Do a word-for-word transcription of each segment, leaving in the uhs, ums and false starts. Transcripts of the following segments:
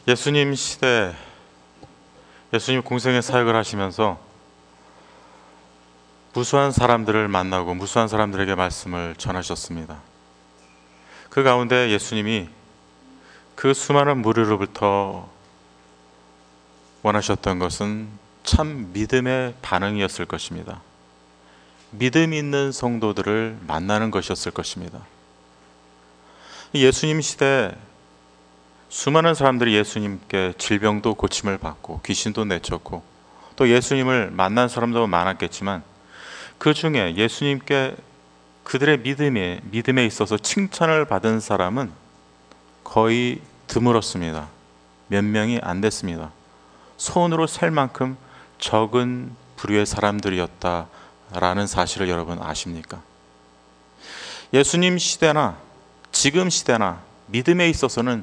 예수님 시대, 예수님 공생의 사역을 하시면서 무수한 사람들을 만나고 무수한 사람들에게 말씀을 전하셨습니다. 그 가운데 예수님이 그 수많은 무리로부터 원하셨던 것은 참 믿음의 반응이었을 것입니다. 믿음 있는 성도들을 만나는 것이었을 것입니다. 예수님 시대 수많은 사람들이 예수님께 질병도 고침을 받고 귀신도 내쫓고 또 예수님을 만난 사람도 많았겠지만 그 중에 예수님께 그들의 믿음에, 믿음에 있어서 칭찬을 받은 사람은 거의 드물었습니다. 몇 명이 안 됐습니다. 손으로 셀 만큼 적은 부류의 사람들이었다라는 사실을 여러분 아십니까? 예수님 시대나 지금 시대나 믿음에 있어서는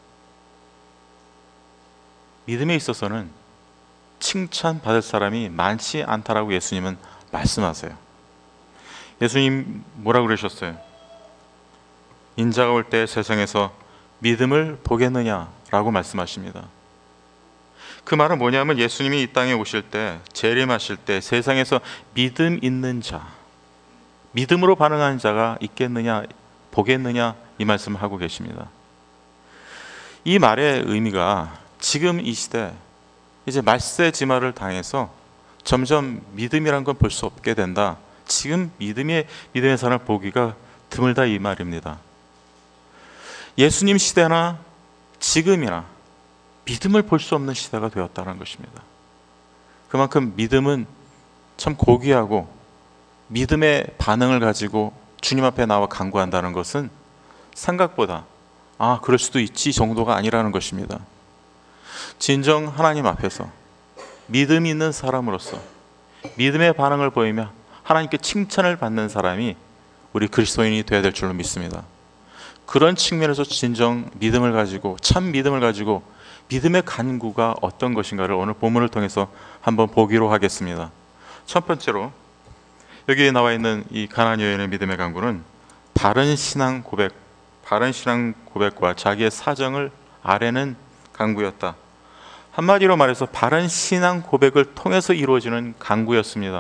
믿음에 있어서는 칭찬받을 사람이 많지 않다라고 예수님은 말씀하세요. 예수님 뭐라고 그러셨어요? 인자가 올 때 세상에서 믿음을 보겠느냐라고 말씀하십니다. 그 말은 뭐냐면 예수님이 이 땅에 오실 때, 재림하실 때 세상에서 믿음 있는 자, 믿음으로 반응하는 자가 있겠느냐, 보겠느냐 이 말씀을 하고 계십니다. 이 말의 의미가 지금 이 시대 이제 말세지마를 당해서 점점 믿음이란 건 볼 수 없게 된다. 지금 믿음의 믿음의 사람을 보기가 드물다 이 말입니다. 예수님 시대나 지금이나 믿음을 볼 수 없는 시대가 되었다는 것입니다. 그만큼 믿음은 참 고귀하고 믿음의 반응을 가지고 주님 앞에 나와 간구한다는 것은 생각보다 아 그럴 수도 있지 정도가 아니라는 것입니다. 진정 하나님 앞에서 믿음 있는 사람으로서 믿음의 반응을 보이며 하나님께 칭찬을 받는 사람이 우리 그리스도인이 되어야 될 줄로 믿습니다. 그런 측면에서 진정 믿음을 가지고 참 믿음을 가지고 믿음의 간구가 어떤 것인가를 오늘 본문을 통해서 한번 보기로 하겠습니다. 첫 번째로 여기에 나와 있는 이 가나안 여인의 믿음의 간구는 바른 신앙 고백, 바른 신앙 고백과 자기의 사정을 아뢰는 간구였다. 한마디로 말해서 바른 신앙 고백을 통해서 이루어지는 간구였습니다.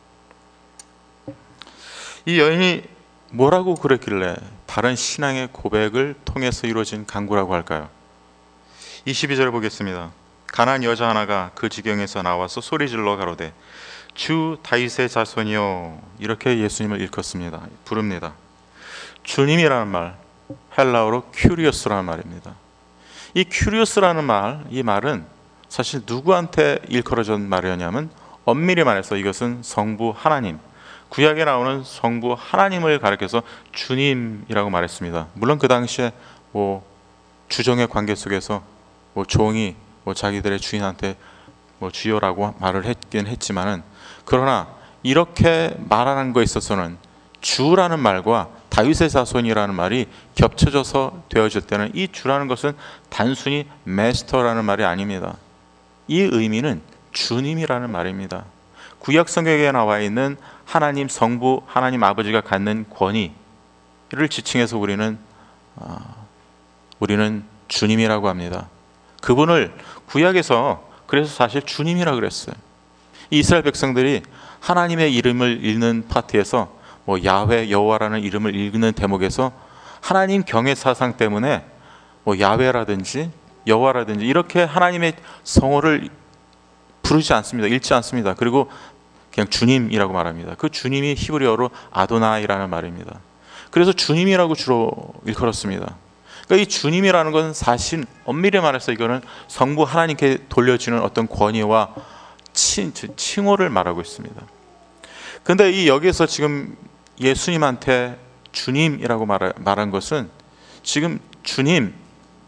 이 여인이 뭐라고 그랬길래 바른 신앙의 고백을 통해서 이루어진 간구라고 할까요? 이십이 절 보겠습니다. 가난한 여자 하나가 그 지경에서 나와서 소리질러 가로되 주 다윗의 자손이여, 이렇게 예수님을 일컫습니다. 부릅니다. 주님이라는 말, 헬라어로 큐리오스라는 말입니다. 이 큐리오스라는 말, 이 말은 사실 누구한테 일컬어진 말이었냐면 엄밀히 말해서 이것은 성부 하나님, 구약에 나오는 성부 하나님을 가리켜서 주님이라고 말했습니다. 물론 그 당시에 뭐 주종의 관계 속에서 뭐 종이 뭐 자기들의 주인한테 뭐 주여라고 말을 했긴 했지만은, 그러나 이렇게 말하는 거에 있어서는 주라는 말과 다윗의 자손이라는 말이 겹쳐져서 되어질 때는 이 주라는 것은 단순히 마스터라는 말이 아닙니다. 이 의미는 주님이라는 말입니다. 구약 성경에 나와 있는 하나님 성부 하나님 아버지가 갖는 권위를 지칭해서 우리는 어, 우리는 주님이라고 합니다. 그분을 구약에서 그래서 사실 주님이라고 그랬어요. 이스라엘 백성들이 하나님의 이름을 읽는 파트에서 뭐 야훼 여호와라는 이름을 읽는 대목에서 하나님 경외 사상 때문에 뭐 야훼라든지 여호와라든지 이렇게 하나님의 성호를 부르지 않습니다. 읽지 않습니다. 그리고 그냥 주님이라고 말합니다. 그 주님이 히브리어로 아도나이라는 말입니다. 그래서 주님이라고 주로 일컬었습니다. 그러니까 이 주님이라는 것은 사실 엄밀히 말해서 이거는 성부 하나님께 돌려주는 어떤 권위와 칭, 칭호를 말하고 있습니다. 그런데 이 여기에서 지금 예수님한테 주님이라고 말, 말한 것은 지금 주님,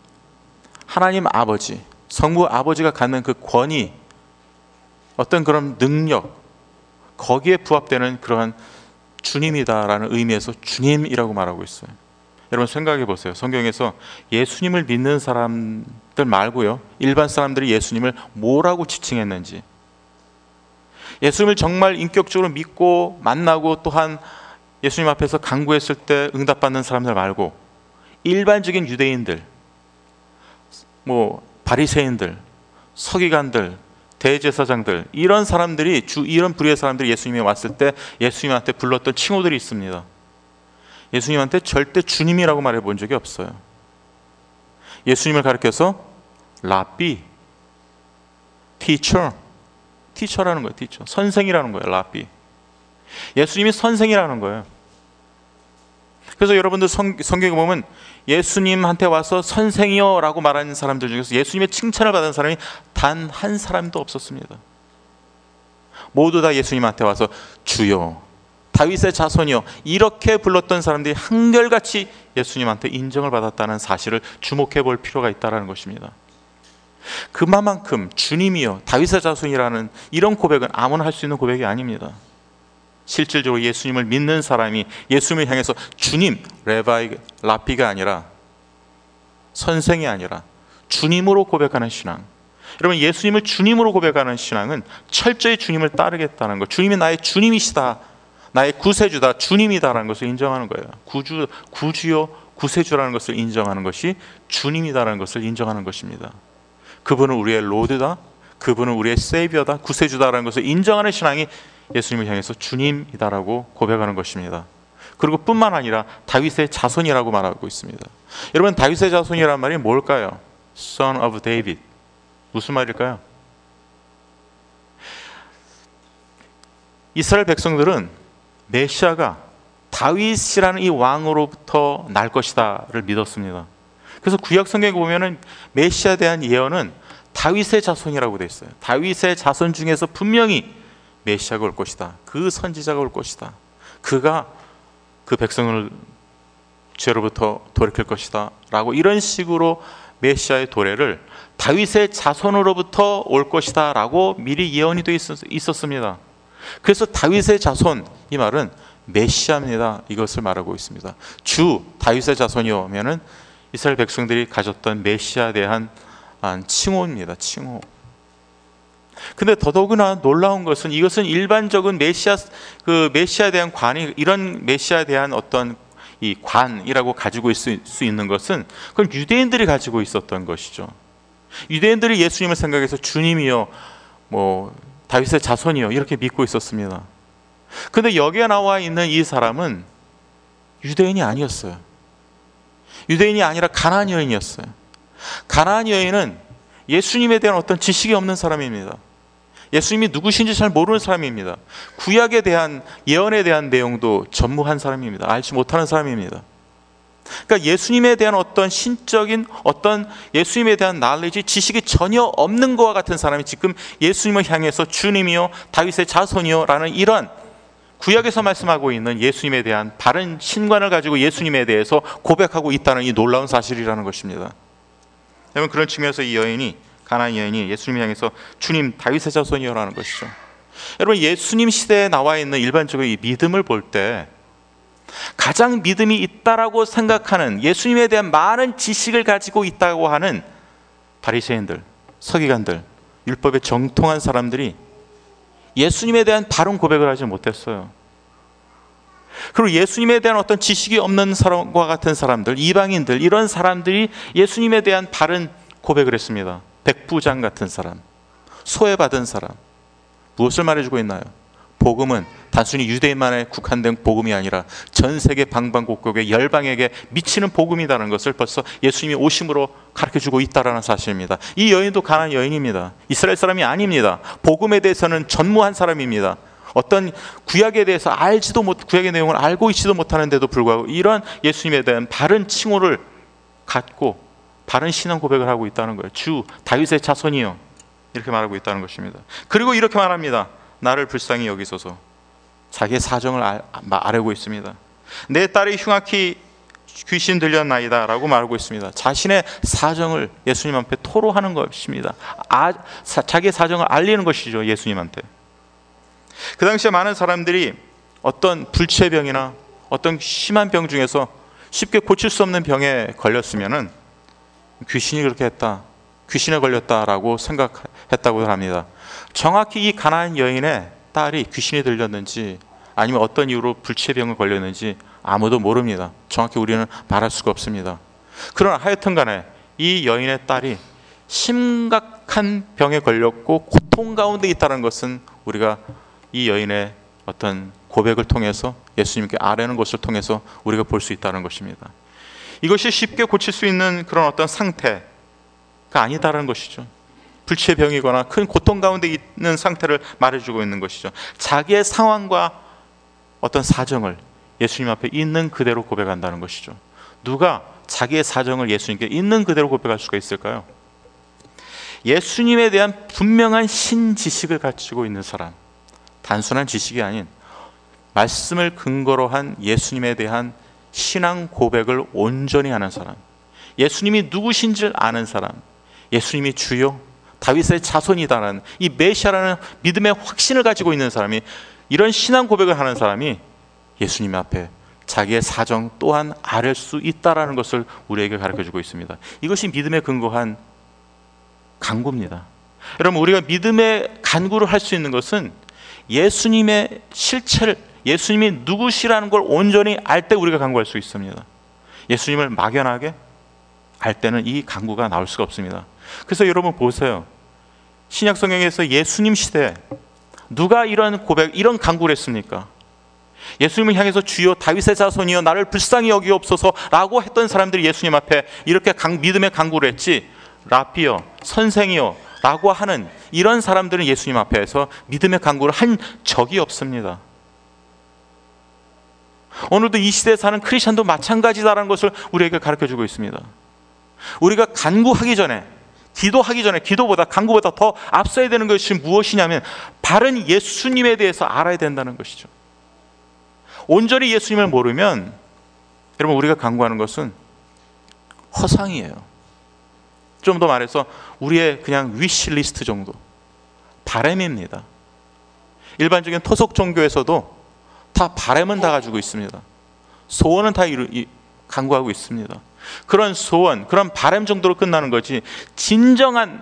하나님 아버지, 성부 아버지가 갖는 그 권위, 어떤 그런 능력, 거기에 부합되는 그러한 주님이다라는 의미에서 주님이라고 말하고 있어요. 여러분 생각해 보세요. 성경에서 예수님을 믿는 사람들 말고요, 일반 사람들이 예수님을 뭐라고 지칭했는지, 예수님을 정말 인격적으로 믿고 만나고 또한 예수님 앞에서 간구했을 때 응답받는 사람들 말고 일반적인 유대인들, 뭐 바리새인들, 서기관들, 대제사장들, 이런 사람들이 주 이런 부류의 사람들이 예수님이 왔을 때 예수님한테 불렀던 칭호들이 있습니다. 예수님한테 절대 주님이라고 말해 본 적이 없어요. 예수님을 가리켜서 라비, 티처, 티처라는 거예요. 티처, 선생이라는 거예요. 라비. 예수님이 선생이라는 거예요. 그래서 여러분들 성, 성경에 보면 예수님한테 와서 선생이요 라고 말하는 사람들 중에서 예수님의 칭찬을 받은 사람이 단 한 사람도 없었습니다. 모두 다 예수님한테 와서 주여, 다윗의 자손이요, 이렇게 불렀던 사람들이 한결같이 예수님한테 인정을 받았다는 사실을 주목해 볼 필요가 있다는 것입니다. 그만큼 주님이요, 다윗의 자손이라는 이런 고백은 아무나 할 수 있는 고백이 아닙니다. 실질적으로 예수님을 믿는 사람이 예수님을 향해서 주님, 레바이, 라피가 아니라, 선생이 아니라 주님으로 고백하는 신앙. 여러분, 예수님을 주님으로 고백하는 신앙은 철저히 주님을 따르겠다는 것, 주님이 나의 주님이시다, 나의 구세주다, 주님이다라는 것을 인정하는 거예요. 구주, 구주요, 구세주라는 것을 인정하는 것이 주님이다라는 것을 인정하는 것입니다. 그분은 우리의 로드다, 그분은 우리의 세이비어다, 구세주다라는 것을 인정하는 신앙이 예수님을 향해서 주님이다라고 고백하는 것입니다. 그리고 뿐만 아니라 다윗의 자손이라고 말하고 있습니다. 여러분, 다윗의 자손이란 말이 뭘까요? Son of David. 무슨 말일까요? 이스라엘 백성들은 메시아가 다윗이라는 이 왕으로부터 날 것이다를 믿었습니다. 그래서 구약 성경에 보면은 메시아에 대한 예언은 다윗의 자손이라고 되어 있어요. 다윗의 자손 중에서 분명히 메시아가 올 것이다, 그 선지자가 올 것이다, 그가 그 백성을 죄로부터 돌이킬 것이다 라고, 이런 식으로 메시아의 도래를 다윗의 자손으로부터 올 것이다 라고 미리 예언이 되어 있었습니다. 그래서 다윗의 자손, 이 말은 메시아입니다, 이것을 말하고 있습니다. 주 다윗의 자손이오면은 이스라엘 백성들이 가졌던 메시아에 대한 칭호입니다. 칭호. 근데 더더구나 놀라운 것은, 이것은 일반적인 메시아, 그 메시아에 대한 관이, 이런 메시아에 대한 어떤 이 관이라고 가지고 있을 수 있는 것은 그건 유대인들이 가지고 있었던 것이죠. 유대인들이 예수님을 생각해서 주님이요, 뭐 다윗의 자손이요, 이렇게 믿고 있었습니다. 근데 여기에 나와 있는 이 사람은 유대인이 아니었어요. 유대인이 아니라 가나안 여인이었어요. 가나안 여인은 예수님에 대한 어떤 지식이 없는 사람입니다. 예수님이 누구신지 잘 모르는 사람입니다. 구약에 대한, 예언에 대한 내용도 전무한 사람입니다. 알지 못하는 사람입니다. 그러니까 예수님에 대한 어떤 신적인, 어떤 예수님에 대한 날리지, 지식이 전혀 없는 것과 같은 사람이 지금 예수님을 향해서 주님이요, 다윗의 자손이요 라는 이런 구약에서 말씀하고 있는 예수님에 대한 바른 신관을 가지고 예수님에 대해서 고백하고 있다는 이 놀라운 사실이라는 것입니다. 여러분, 그런 측면에서 이 여인이, 가나안 여인이 예수님을 향해서 주님, 다윗의 자손이요라는 것이죠. 여러분, 예수님 시대에 나와 있는 일반적으로 이 믿음을 볼 때 가장 믿음이 있다라고 생각하는, 예수님에 대한 많은 지식을 가지고 있다고 하는 바리새인들, 서기관들, 율법에 정통한 사람들이 예수님에 대한 바른 고백을 하지 못했어요. 그리고 예수님에 대한 어떤 지식이 없는 사람과 같은 사람들, 이방인들, 이런 사람들이 예수님에 대한 바른 고백을 했습니다. 백부장 같은 사람, 소외받은 사람. 무엇을 말해주고 있나요? 복음은 단순히 유대인만에 국한된 복음이 아니라 전 세계 방방곡곡의 열방에게 미치는 복음이라는 것을 벌써 예수님이 오심으로 가르쳐주고 있다는 사실입니다. 이 여인도 가나안 여인입니다. 이스라엘 사람이 아닙니다. 복음에 대해서는 전무한 사람입니다. 어떤 구약에 대해서 알지도 못, 구약의 내용을 알고 있지도 못하는데도 불구하고 이런 예수님에 대한 바른 칭호를 갖고 바른 신앙 고백을 하고 있다는 거예요. 주 다윗의 자손이요, 이렇게 말하고 있다는 것입니다. 그리고 이렇게 말합니다. 나를 불쌍히 여기소서. 자기의 사정을 알, 알고 있습니다. 내 딸이 흉악히 귀신 들렸나이다 라고 말하고 있습니다. 자신의 사정을 예수님 앞에 토로하는 것입니다. 아, 사, 자기의 사정을 알리는 것이죠, 예수님한테. 그 당시에 많은 사람들이 어떤 불치병이나 어떤 심한 병 중에서 쉽게 고칠 수 없는 병에 걸렸으면은 귀신이 그렇게 했다, 귀신에 걸렸다라고 생각했다고 합니다. 정확히 이 가나안 여인의 딸이 귀신이 들렸는지 아니면 어떤 이유로 불치병에 걸렸는지 아무도 모릅니다. 정확히 우리는 말할 수가 없습니다. 그러나 하여튼 간에 이 여인의 딸이 심각한 병에 걸렸고 고통 가운데 있다는 것은 우리가 이 여인의 어떤 고백을 통해서, 예수님께 아뢰는 것을 통해서 우리가 볼 수 있다는 것입니다. 이것이 쉽게 고칠 수 있는 그런 어떤 상태가 아니다라는 것이죠. 불치의 병이거나 큰 고통 가운데 있는 상태를 말해주고 있는 것이죠. 자기의 상황과 어떤 사정을 예수님 앞에 있는 그대로 고백한다는 것이죠. 누가 자기의 사정을 예수님께 있는 그대로 고백할 수가 있을까요? 예수님에 대한 분명한 신지식을 가지고 있는 사람, 단순한 지식이 아닌 말씀을 근거로 한 예수님에 대한 신앙 고백을 온전히 하는 사람, 예수님이 누구신지를 아는 사람, 예수님이 주요 다윗의 자손이다라는 이 메시아라는 믿음의 확신을 가지고 있는 사람이, 이런 신앙 고백을 하는 사람이 예수님 앞에 자기의 사정 또한 아뢰 수 있다라는 것을 우리에게 가르쳐주고 있습니다. 이것이 믿음에 근거한 간구입니다. 여러분, 우리가 믿음의 간구를 할 수 있는 것은 예수님의 실체를, 예수님이 누구시라는 걸 온전히 알 때 우리가 간구할 수 있습니다. 예수님을 막연하게 알 때는 이 간구가 나올 수가 없습니다. 그래서 여러분 보세요. 신약 성경에서 예수님 시대에 누가 이런 고백, 이런 간구를 했습니까? 예수님을 향해서 주여 다윗의 자손이여 나를 불쌍히 여기옵소서 라고 했던 사람들이 예수님 앞에 이렇게 강, 믿음의 간구를 했지, 라피여 선생이여 라고 하는 이런 사람들은 예수님 앞에서 믿음의 간구를 한 적이 없습니다. 오늘도 이 시대에 사는 크리스천도 마찬가지다라는 것을 우리에게 가르쳐주고 있습니다. 우리가 간구하기 전에, 기도하기 전에, 기도보다 간구보다 더 앞서야 되는 것이 무엇이냐면 바른 예수님에 대해서 알아야 된다는 것이죠. 온전히 예수님을 모르면 여러분, 우리가 간구하는 것은 허상이에요. 좀 더 말해서 우리의 그냥 위시리스트 정도, 바램입니다. 일반적인 토속 종교에서도 다 바램은 다 가지고 있습니다. 소원은 다 이루, 이, 간구하고 있습니다. 그런 소원, 그런 바램 정도로 끝나는 거지, 진정한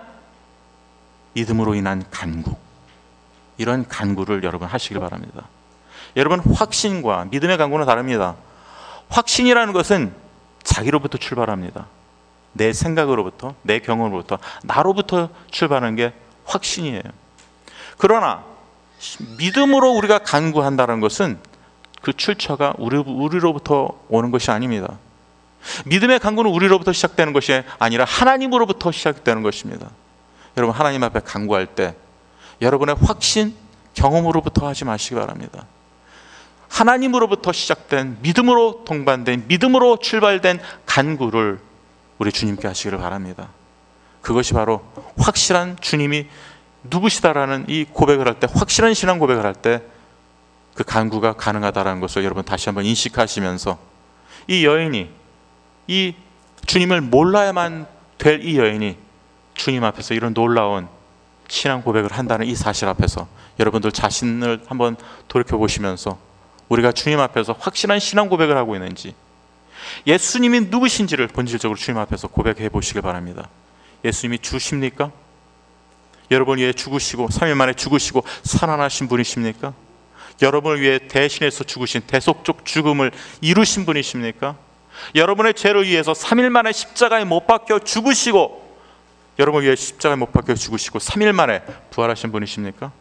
믿음으로 인한 간구, 이런 간구를 여러분 하시길 바랍니다. 여러분, 확신과 믿음의 간구는 다릅니다. 확신이라는 것은 자기로부터 출발합니다. 내 생각으로부터, 내 경험으로부터, 나로부터 출발하는 게 확신이에요. 그러나 믿음으로 우리가 간구한다는 것은 그 출처가 우리, 우리로부터 오는 것이 아닙니다. 믿음의 간구는 우리로부터 시작되는 것이 아니라 하나님으로부터 시작되는 것입니다. 여러분, 하나님 앞에 간구할 때 여러분의 확신, 경험으로부터 하지 마시기 바랍니다. 하나님으로부터 시작된, 믿음으로 동반된, 믿음으로 출발된 간구를 우리 주님께 하시기를 바랍니다. 그것이 바로 확실한 주님이 누구시다라는 이 고백을 할 때, 확실한 신앙 고백을 할 때 그 간구가 가능하다는 것을 여러분 다시 한번 인식하시면서, 이 여인이, 이 주님을 몰라야만 될 이 여인이 주님 앞에서 이런 놀라운 신앙 고백을 한다는 이 사실 앞에서 여러분들 자신을 한번 돌이켜보시면서 우리가 주님 앞에서 확실한 신앙 고백을 하고 있는지, 예수님이 누구신지를 본질적으로 주님 앞에서 고백해 보시길 바랍니다. 예수님이 주십니까? 여러분을 위해 죽으시고 삼 일 만에 죽으시고 살아나신 분이십니까? 여러분을 위해 대신해서 죽으신 대속적 죽음을 이루신 분이십니까? 여러분의 죄를 위해서 삼 일 만에 십자가에 못 박혀 죽으시고, 여러분을 위해 십자가에 못 박혀 죽으시고 삼 일 만에 부활하신 분이십니까?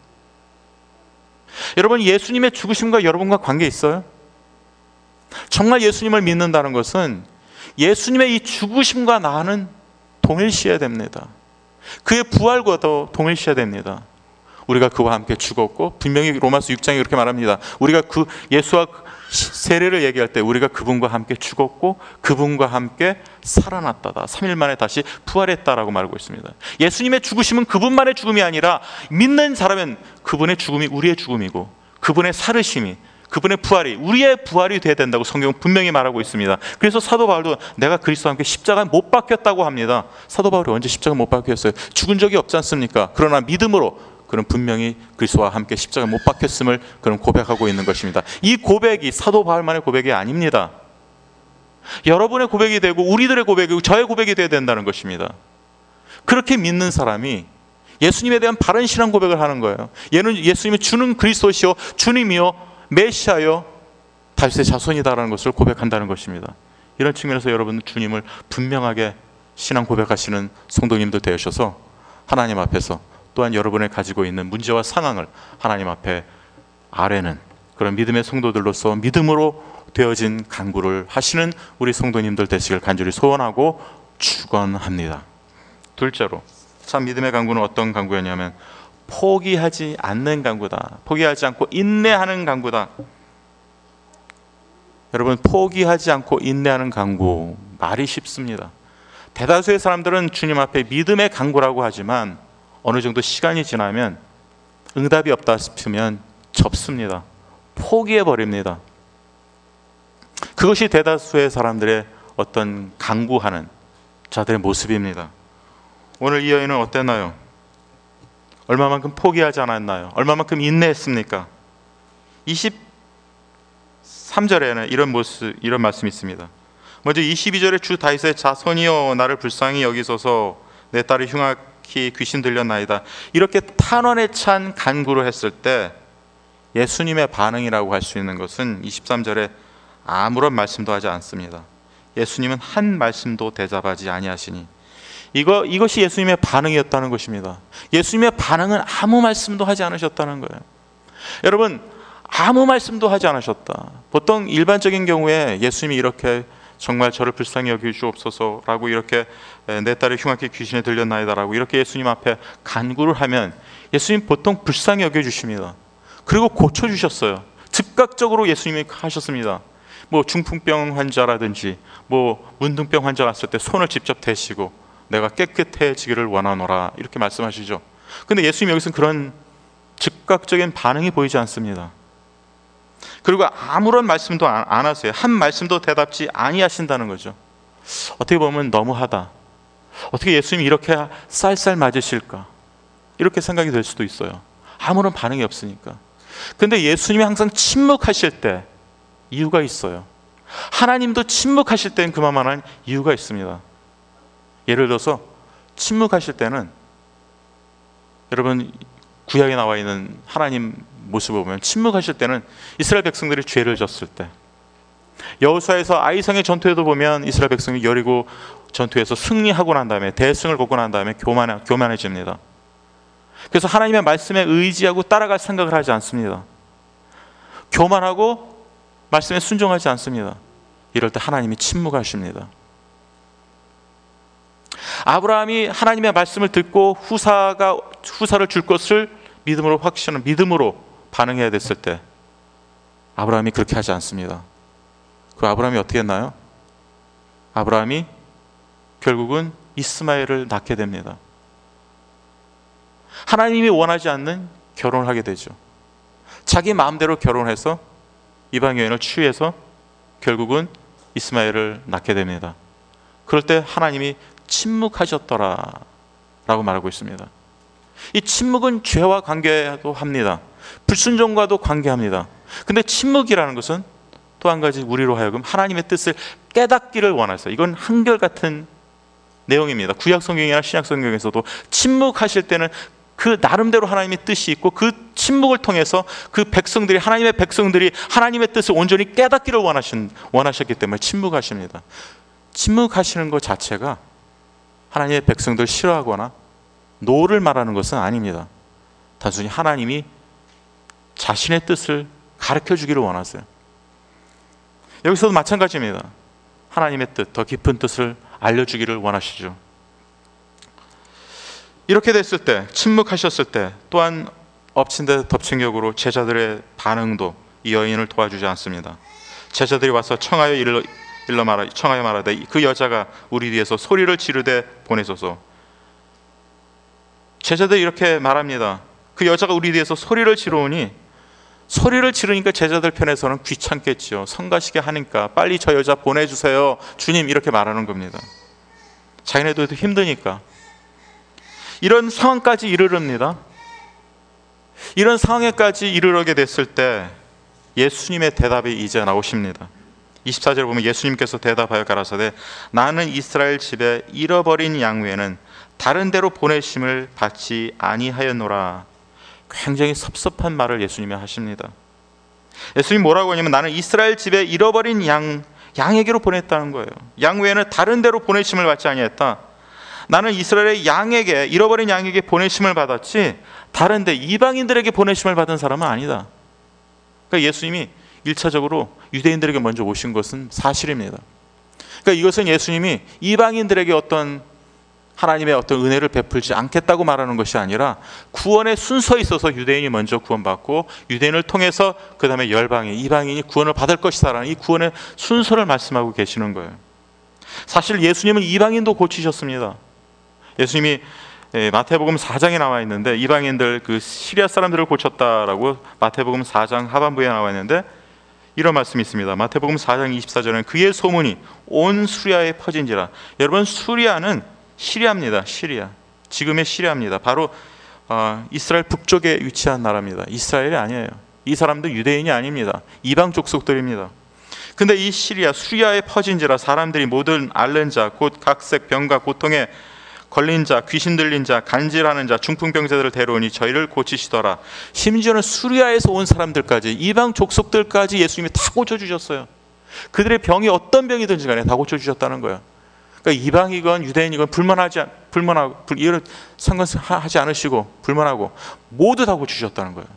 여러분, 예수님의 죽으심과 여러분과 관계 있어요? 정말 예수님을 믿는다는 것은 예수님의 이 죽으심과 나는 동일시해야 됩니다. 그의 부활과도 동일시해야 됩니다. 우리가 그와 함께 죽었고, 분명히 로마서 육 장이 그렇게 말합니다. 우리가 그 예수와 세례를 얘기할 때 우리가 그분과 함께 죽었고 그분과 함께 살아났다다, 삼 일 만에 다시 부활했다라고 말하고 있습니다. 예수님의 죽으심은 그분만의 죽음이 아니라 믿는 사람은 그분의 죽음이 우리의 죽음이고, 그분의 살으심이, 그분의 부활이 우리의 부활이 되어야 된다고 성경은 분명히 말하고 있습니다. 그래서 사도 바울도 내가 그리스도와 함께 십자가에 못 박혔다고 합니다. 사도 바울이 언제 십자가에 못 박혔어요? 죽은 적이 없지 않습니까? 그러나 믿음으로 그는 분명히 그리스도와 함께 십자가에 못 박혔음을 그는 고백하고 있는 것입니다. 이 고백이 사도 바울만의 고백이 아닙니다. 여러분의 고백이 되고 우리들의 고백이고 저의 고백이 되어야 된다는 것입니다. 그렇게 믿는 사람이 예수님에 대한 바른 신앙 고백을 하는 거예요. 얘는 예수님이 주는 그리스도시요 주님이요 메시아요 다윗의 자손이다라는 것을 고백한다는 것입니다. 이런 측면에서 여러분은 주님을 분명하게 신앙 고백하시는 성도님들 되셔서 하나님 앞에서 또한 여러분의 가지고 있는 문제와 상황을 하나님 앞에 아뢰는 그런 믿음의 성도들로서 믿음으로 되어진 간구를 하시는 우리 성도님들 되시길 간절히 소원하고 축원합니다. 둘째로, 참 믿음의 간구는 어떤 간구였냐면 포기하지 않는 간구다. 포기하지 않고 인내하는 간구다. 여러분, 포기하지 않고 인내하는 간구, 말이 쉽습니다. 대다수의 사람들은 주님 앞에 믿음의 간구라고 하지만 어느 정도 시간이 지나면 응답이 없다 싶으면 접습니다. 포기해버립니다. 그것이 대다수의 사람들의 어떤 간구하는 자들의 모습입니다. 오늘 이 여인은 어땠나요? 얼마만큼 포기하지 않았나요? 얼마만큼 인내했습니까? 이십삼 절에는 이런 모습, 이런 말씀이 있습니다. 먼저 이십이 절에 주 다윗의 자손이여 나를 불쌍히 여기소서 내 딸이 흉악히 귀신 들렸나이다. 이렇게 탄원에 찬 간구를 했을 때 예수님의 반응이라고 할 수 있는 것은 이십삼 절에 아무런 말씀도 하지 않습니다. 예수님은 한 말씀도 대답하지 아니하시니 이거, 이것이 예수님의 반응이었다는 것입니다. 예수님의 반응은 아무 말씀도 하지 않으셨다는 거예요. 여러분, 아무 말씀도 하지 않으셨다. 보통 일반적인 경우에 예수님이 이렇게 정말 저를 불쌍히 여기주옵소서라고 이렇게 내 딸이 흉악히 귀신에 들렸나이다라고 이렇게 예수님 앞에 간구를 하면 예수님 보통 불쌍히 여겨주십니다. 그리고 고쳐주셨어요. 즉각적으로 예수님이 하셨습니다. 뭐 중풍병 환자라든지 뭐 문둥병 환자 갔을 때 손을 직접 대시고 내가 깨끗해지기를 원하노라 이렇게 말씀하시죠. 근데 예수님 여기서는 그런 즉각적인 반응이 보이지 않습니다. 그리고 아무런 말씀도 안 하세요. 한 말씀도 대답지 아니하신다는 거죠. 어떻게 보면 너무하다. 어떻게 예수님이 이렇게 쌀쌀 맞으실까? 이렇게 생각이 될 수도 있어요. 아무런 반응이 없으니까. 근데 예수님이 항상 침묵하실 때 이유가 있어요. 하나님도 침묵하실 때는 그만한 이유가 있습니다. 예를 들어서 침묵하실 때는 여러분 구약에 나와 있는 하나님 모습을 보면 침묵하실 때는 이스라엘 백성들이 죄를 졌을 때, 여호수아에서 아이성의 전투에도 보면 이스라엘 백성이 여리고 전투에서 승리하고 난 다음에 대승을 거고 난 다음에 교만해, 교만해집니다. 그래서 하나님의 말씀에 의지하고 따라갈 생각을 하지 않습니다. 교만하고 말씀에 순종하지 않습니다. 이럴 때 하나님이 침묵하십니다. 아브라함이 하나님의 말씀을 듣고 후사가 후사를 줄 것을 믿음으로 확신을 믿음으로 반응해야 됐을 때 아브라함이 그렇게 하지 않습니다. 그 아브라함이 어떻게 했나요? 아브라함이 결국은 이스마엘을 낳게 됩니다. 하나님이 원하지 않는 결혼을 하게 되죠. 자기 마음대로 결혼해서 이방 여인을 취해서 결국은 이스마엘을 낳게 됩니다. 그럴 때 하나님이 침묵하셨더라 라고 말하고 있습니다. 이 침묵은 죄와 관계도 합니다. 불순종과도 관계합니다. 근데 침묵이라는 것은 또 한 가지 우리로 하여금 하나님의 뜻을 깨닫기를 원하세요. 이건 한결같은 내용입니다. 구약 성경이나 신약 성경에서도 침묵하실 때는 그 나름대로 하나님의 뜻이 있고 그 침묵을 통해서 그 백성들이 하나님의 백성들이 하나님의 뜻을 온전히 깨닫기를 원하신, 원하셨기 때문에 침묵하십니다. 침묵하시는 것 자체가 하나님의 백성들 싫어하거나 노를 말하는 것은 아닙니다. 단순히 하나님이 자신의 뜻을 가르쳐 주기를 원하세요. 여기서도 마찬가지입니다. 하나님의 뜻, 더 깊은 뜻을 알려주기를 원하시죠. 이렇게 됐을 때, 침묵하셨을 때 또한 엎친 데 덮친 격으로 제자들의 반응도 이 여인을 도와주지 않습니다. 제자들이 와서 청하여 일러, 일러 말하, 청하여 말하되 그 여자가 우리 뒤에서 소리를 지르되 보내소서. 제자들이 이렇게 말합니다. 그 여자가 우리 뒤에서 소리를 지르오니, 소리를 지르니까 제자들 편에서는 귀찮겠죠. 성가시게 하니까 빨리 저 여자 보내주세요 주님, 이렇게 말하는 겁니다. 자기네들도 힘드니까. 이런 상황까지 이르릅니다. 이런 상황에까지 이르게 됐을 때 예수님의 대답이 이제 나오십니다. 이십사 절 보면 예수님께서 대답하여 가라사대 나는 이스라엘 집에 잃어버린 양 외에는 다른 데로 보내심을 받지 아니하였노라. 굉장히 섭섭한 말을 예수님이 하십니다. 예수님이 뭐라고 하냐면 나는 이스라엘 집에 잃어버린 양, 양에게로 보냈다는 거예요. 양 외에는 다른 데로 보내심을 받지 아니했다. 나는 이스라엘의 양에게, 잃어버린 양에게 보내심을 받았지 다른데 이방인들에게 보내심을 받은 사람은 아니다. 그러니까 예수님이 일차적으로 유대인들에게 먼저 오신 것은 사실입니다. 그러니까 이것은 예수님이 이방인들에게 어떤 하나님의 어떤 은혜를 베풀지 않겠다고 말하는 것이 아니라 구원의 순서에 있어서 유대인이 먼저 구원받고 유대인을 통해서 그 다음에 열방인, 이방인이 구원을 받을 것이다라는 이 구원의 순서를 말씀하고 계시는 거예요. 사실 예수님은 이방인도 고치셨습니다. 예수님이 마태복음 사 장에 나와 있는데 이방인들 그 시리아 사람들을 고쳤다라고 마태복음 사 장 하반부에 나와 있는데 이런 말씀이 있습니다. 마태복음 사 장 이십사 절에는 그의 소문이 온 수리아에 퍼진지라. 여러분, 수리아는 시리아입니다. 시리아, 지금의 시리아입니다. 바로 어, 이스라엘 북쪽에 위치한 나라입니다. 이스라엘이 아니에요. 이 사람도 유대인이 아닙니다. 이방 족속들입니다. 근데 이 시리아, 수리아에 퍼진지라 사람들이 모든 앓는 자, 곧 각색 병과 고통에 걸린 자, 귀신 들린 자, 간질하는 자, 중풍병자들을 데려오니 저희를 고치시더라. 심지어는 수리아에서 온 사람들까지, 이방 족속들까지 예수님이 다 고쳐주셨어요. 그들의 병이 어떤 병이든지 간에 다 고쳐주셨다는 거예요. 그러니까 이방이건 유대인이건 불만하지, 불만하고, 이런 상관하지 않으시고, 불만하고, 모두 다 고쳐주셨다는 거예요.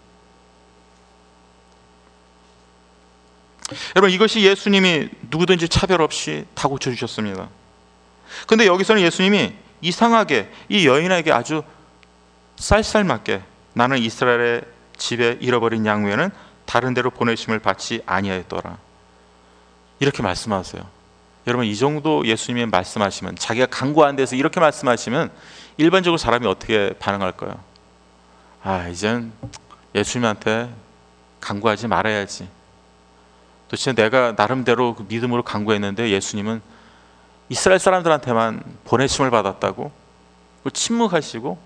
여러분, 이것이 예수님이 누구든지 차별 없이 다 고쳐주셨습니다. 근데 여기서는 예수님이 이상하게 이 여인에게 아주 쌀쌀맞게 나는 이스라엘의 집에 잃어버린 양 외에는 다른 데로 보내심을 받지 아니하였더라, 이렇게 말씀하세요. 여러분, 이 정도 예수님이 말씀하시면, 자기가 간구한 데서 이렇게 말씀하시면 일반적으로 사람이 어떻게 반응할까요? 아, 이젠 예수님한테 간구하지 말아야지. 도대체 내가 나름대로 그 믿음으로 간구했는데 예수님은 이스라엘 사람들한테만 보내심을 받았다고? 침묵하시고?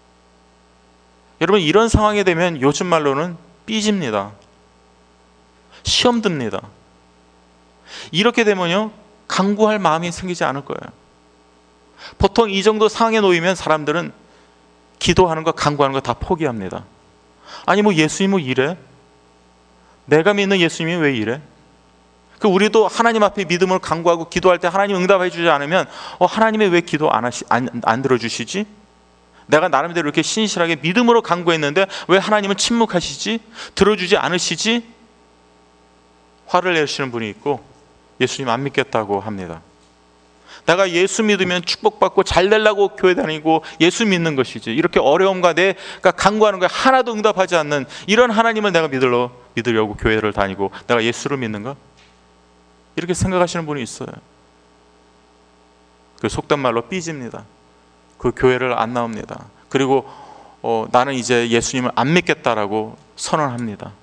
여러분, 이런 상황이 되면 요즘 말로는 삐집니다. 시험 듭니다. 이렇게 되면요, 간구할 마음이 생기지 않을 거예요. 보통 이 정도 상황에 놓이면 사람들은 기도하는 거, 간구하는 거 다 포기합니다. 아니 뭐 예수님 뭐 이래? 내가 믿는 예수님이 왜 이래? 그 우리도 하나님 앞에 믿음을 간구하고 기도할 때 하나님 응답해 주지 않으면 어, 하나님이 왜 기도 안, 하시, 안, 안 들어주시지? 내가 나름대로 이렇게 신실하게 믿음으로 간구했는데 왜 하나님은 침묵하시지? 들어주지 않으시지? 화를 내시는 분이 있고 예수님 안 믿겠다고 합니다. 내가 예수 믿으면 축복받고 잘 되려고 교회 다니고 예수 믿는 것이지, 이렇게 어려움과 내가 간구하는 거에 하나도 응답하지 않는 이런 하나님을 내가 믿으려, 믿으려고 교회를 다니고 내가 예수를 믿는가? 이렇게 생각하시는 분이 있어요. 그 속된 말로 삐집니다. 그 교회를 안 나옵니다. 그리고 어, 나는 이제 예수님을 안 믿겠다라고 선언합니다.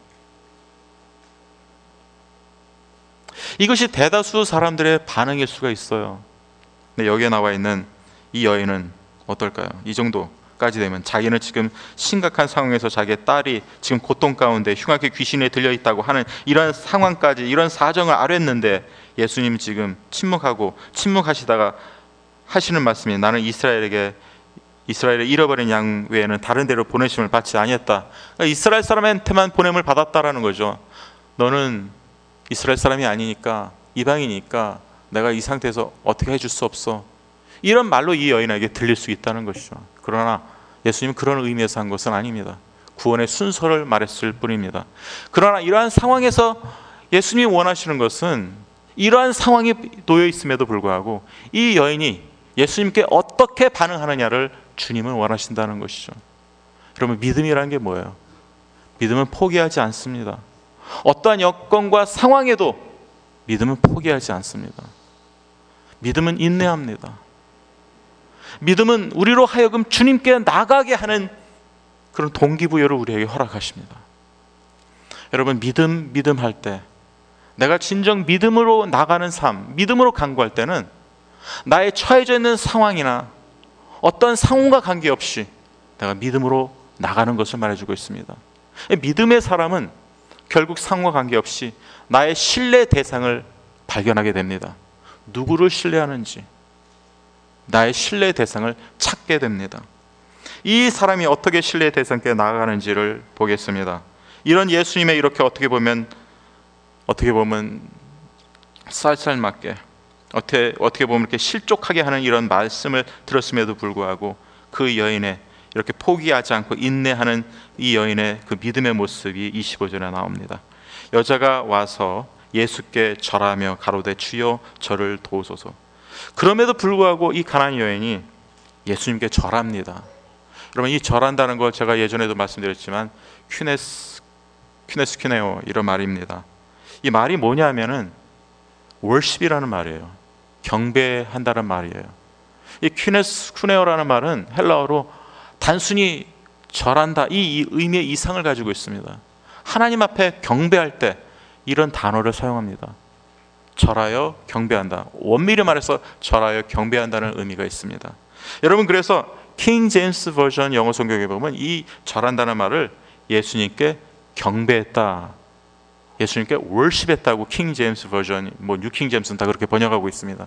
이것이 대다수 사람들의 반응일 수가 있어요. 근데 여기에 나와 있는 이 여인은 어떨까요? 이 정도까지 되면 자기는 지금 심각한 상황에서 자기의 딸이 지금 고통 가운데 흉하게 귀신에 들려 있다고 하는 이런 상황까지, 이런 사정을 알았는데 예수님 지금 침묵하고 침묵하시다가 하시는 말씀이 나는 이스라엘에게 이스라엘의 잃어버린 양 외에는 다른 데로 보내심을 받지 아니했다. 그러니까 이스라엘 사람한테만 보냄을 받았다라는 거죠. 너는 이스라엘 사람이 아니니까, 이방이니까 내가 이 상태에서 어떻게 해줄 수 없어. 이런 말로 이 여인에게 들릴 수 있다는 것이죠. 그러나 예수님은 그런 의미에서 한 것은 아닙니다. 구원의 순서를 말했을 뿐입니다. 그러나 이러한 상황에서 예수님이 원하시는 것은 이러한 상황이 놓여 있음에도 불구하고 이 여인이 예수님께 어떻게 반응하느냐를 주님은 원하신다는 것이죠. 여러분, 믿음이라는 게 뭐예요? 믿음은 포기하지 않습니다. 어떠한 여건과 상황에도 믿음은 포기하지 않습니다. 믿음은 인내합니다. 믿음은 우리로 하여금 주님께 나가게 하는 그런 동기부여를 우리에게 허락하십니다. 여러분, 믿음, 믿음 할 때, 내가 진정 믿음으로 나가는 삶, 믿음으로 간구할 때는 나의 처해져 있는 상황이나 어떤 상황과 관계없이 내가 믿음으로 나가는 것을 말해주고 있습니다. 믿음의 사람은 결국 상황과 관계없이 나의 신뢰 대상을 발견하게 됩니다. 누구를 신뢰하는지, 나의 신뢰 대상을 찾게 됩니다. 이 사람이 어떻게 신뢰 대상께 나아가는지를 보겠습니다. 이런 예수님의 이렇게 어떻게 보면 어떻게 보면 쌀쌀맞게 어떻게, 어떻게 보면 이렇게 실족하게 하는 이런 말씀을 들었음에도 불구하고 그 여인의 이렇게 포기하지 않고 인내하는 이 여인의 그 믿음의 모습이 이십오 절에 나옵니다. 여자가 와서 예수께 절하며 가로되 주여 저를 도우소서. 그럼에도 불구하고 이 가나안 여인이 예수님께 절합니다. 여러분, 이 절한다는 걸 제가 예전에도 말씀드렸지만 큐네스 큐네스 큐네오 이런 말입니다. 이 말이 뭐냐면은 월십이라는 말이에요. 경배한다는 말이에요. 이 큐네스 큐네오라는 말은 헬라어로 단순히 절한다, 이 의미의 이상을 가지고 있습니다. 하나님 앞에 경배할 때 이런 단어를 사용합니다. 절하여 경배한다. 원밀히 말해서 절하여 경배한다는 의미가 있습니다. 여러분, 그래서 킹 제임스 버전 영어 성경에 보면 이 절한다는 말을 예수님께 경배했다, 예수님께 월십했다고 킹 제임스 버전, 뭐 뉴킹 제임스는 다 그렇게 번역하고 있습니다.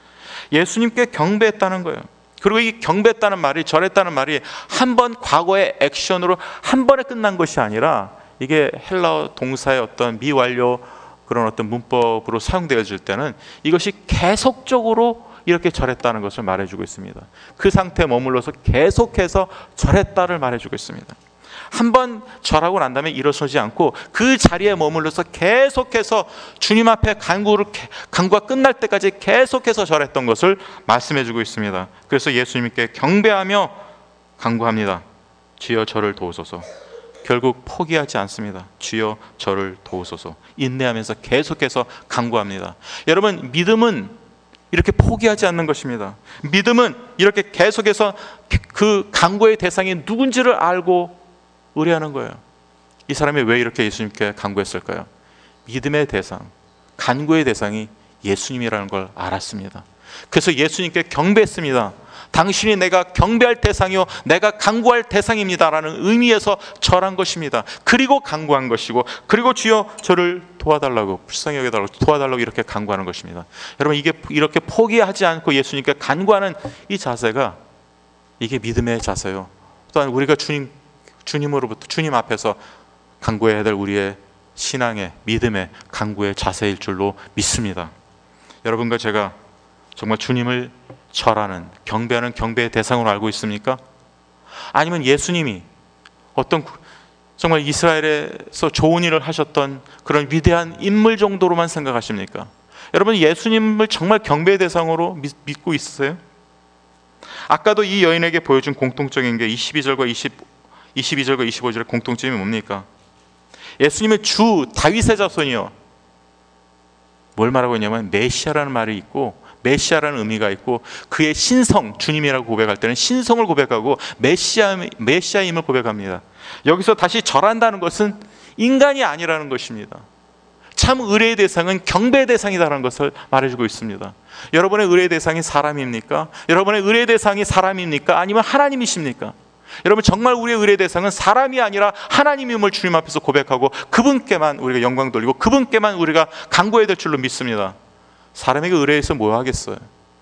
예수님께 경배했다는 거예요. 그리고 이 경배했다는 말이, 절했다는 말이 한 번 과거의 액션으로 한 번에 끝난 것이 아니라 이게 헬라어 동사의 어떤 미완료 그런 어떤 문법으로 사용되어질 때는 이것이 계속적으로 이렇게 절했다는 것을 말해주고 있습니다. 그 상태에 머물러서 계속해서 절했다를 말해주고 있습니다. 한 번 절하고 난 다음에 일어서지 않고 그 자리에 머물러서 계속해서 주님 앞에 간구를, 간구가 끝날 때까지 계속해서 절했던 것을 말씀해주고 있습니다. 그래서 예수님께 경배하며 간구합니다. 주여 저를 도우소서. 결국 포기하지 않습니다. 주여 저를 도우소서. 인내하면서 계속해서 간구합니다. 여러분, 믿음은 이렇게 포기하지 않는 것입니다. 믿음은 이렇게 계속해서 그 간구의 대상이 누군지를 알고 의뢰하는 거예요. 이 사람이 왜 이렇게 예수님께 간구했을까요? 믿음의 대상, 간구의 대상이 예수님이라는 걸 알았습니다. 그래서 예수님께 경배했습니다. 당신이 내가 경배할 대상이요 내가 간구할 대상입니다라는 의미에서 절한 것입니다. 그리고 간구한 것이고, 그리고 주여 저를 도와달라고, 불쌍히 여겨달라고, 도와달라고 이렇게 간구하는 것입니다. 여러분, 이게 이렇게 포기하지 않고 예수님께 간구하는 이 자세가, 이게 믿음의 자세요. 또한 우리가 주님 주님으로부터, 주님 앞에서 간구해야 될 우리의 신앙의, 믿음의, 간구의 자세일 줄로 믿습니다. 여러분과 제가 정말 주님을 절하는, 경배하는 경배의 대상으로 알고 있습니까? 아니면 예수님이 어떤 정말 이스라엘에서 좋은 일을 하셨던 그런 위대한 인물 정도로만 생각하십니까? 여러분, 예수님을 정말 경배의 대상으로 믿, 믿고 있으세요? 아까도 이 여인에게 보여준 공통적인 게 이십이 절과 이십이 절과 이십오 절의 공통점이 뭡니까? 예수님은 주 다윗의 자손이요, 뭘 말하고 있냐면 메시아라는 말이 있고, 메시아라는 의미가 있고, 그의 신성, 주님이라고 고백할 때는 신성을 고백하고 메시아, 메시아임을 고백합니다. 여기서 다시 절한다는 것은 인간이 아니라는 것입니다. 참 의뢰의 대상은 경배의 대상이다라는 것을 말해주고 있습니다. 여러분의 의뢰의 대상이 사람입니까? 여러분의 의뢰의 대상이 사람입니까? 아니면 하나님이십니까? 여러분, 정말 우리의 의뢰의 대상은 사람이 아니라 하나님임을 주님 앞에서 고백하고 그분께만 우리가 영광 돌리고 그분께만 우리가 간구해야 될 줄로 믿습니다. 사람에게 의뢰해서 뭐 하겠어요?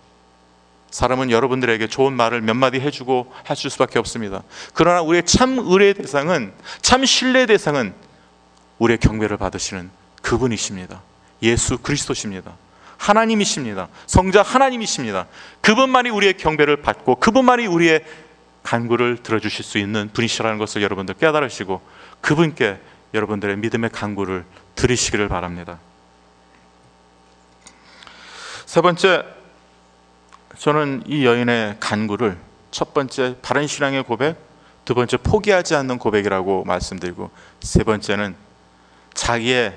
사람은 여러분들에게 좋은 말을 몇 마디 해주고 해줄 수밖에 없습니다. 그러나 우리의 참 의뢰의 대상은, 참 신뢰의 대상은 우리의 경배를 받으시는 그분이십니다. 예수 그리스도십니다. 하나님이십니다. 성자 하나님이십니다. 그분만이 우리의 경배를 받고 그분만이 우리의 간구를 들어주실 수 있는 분이시라는 것을 여러분들 깨달으시고 그분께 여러분들의 믿음의 간구를 드리시기를 바랍니다. 세 번째, 저는 이 여인의 간구를 첫 번째 바른 신앙의 고백, 두 번째 포기하지 않는 고백이라고 말씀드리고, 세 번째는 자기의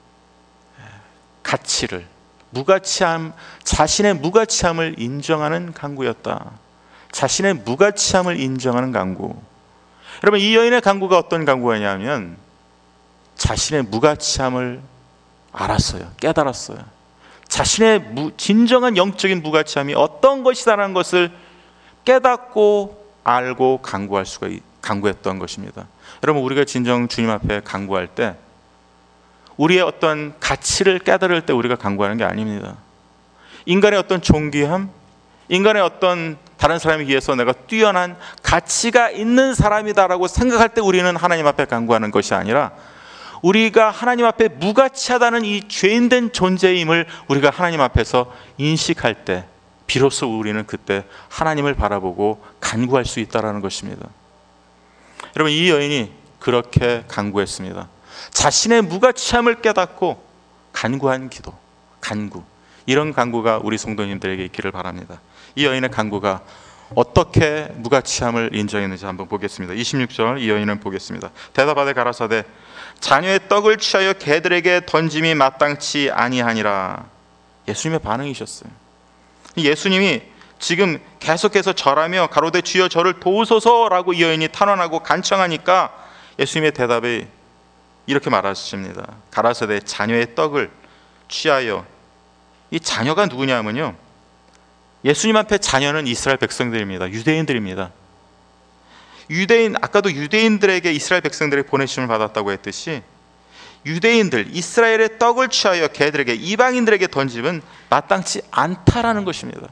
가치를, 무가치함, 자신의 무가치함을 인정하는 간구였다. 자신의 무가치함을 인정하는 간구. 여러분, 이 여인의 간구가 어떤 간구였냐면 자신의 무가치함을 알았어요. 깨달았어요. 자신의 무, 진정한 영적인 무가치함이 어떤 것이다라는 것을 깨닫고 알고 간구할 수가 간구했던 것입니다. 여러분, 우리가 진정 주님 앞에 간구할 때 우리의 어떤 가치를 깨달을 때 우리가 간구하는 게 아닙니다. 인간의 어떤 존귀함, 인간의 어떤 다른 사람에 비해서 내가 뛰어난 가치가 있는 사람이다라고 생각할 때 우리는 하나님 앞에 간구하는 것이 아니라 우리가 하나님 앞에 무가치하다는 이 죄인된 존재임을 우리가 하나님 앞에서 인식할 때 비로소 우리는 그때 하나님을 바라보고 간구할 수 있다는 것입니다. 여러분, 이 여인이 그렇게 간구했습니다. 자신의 무가치함을 깨닫고 간구한 기도, 간구, 이런 간구가 우리 성도님들에게 있기를 바랍니다. 이 여인의 간구가 어떻게 무가치함을 인정했는지 한번 보겠습니다. 이십육 절, 이 여인은 보겠습니다. 대답하되 가라사대 자녀의 떡을 취하여 개들에게 던짐이 마땅치 아니하니라. 예수님의 반응이셨어요. 예수님이 지금 계속해서 절하며 가로되 주여 저를 도우소서라고 이 여인이 탄원하고 간청하니까 예수님의 대답이 이렇게 말하십니다. 가라사대 자녀의 떡을 취하여. 이 자녀가 누구냐면요, 예수님 앞에 자녀는 이스라엘 백성들입니다. 유대인들입니다. 유대인, 아까도 유대인들에게 이스라엘 백성들에게 보내심을 받았다고 했듯이 유대인들, 이스라엘의 떡을 취하여 개들에게, 이방인들에게 던짐은 마땅치 않다라는 것입니다.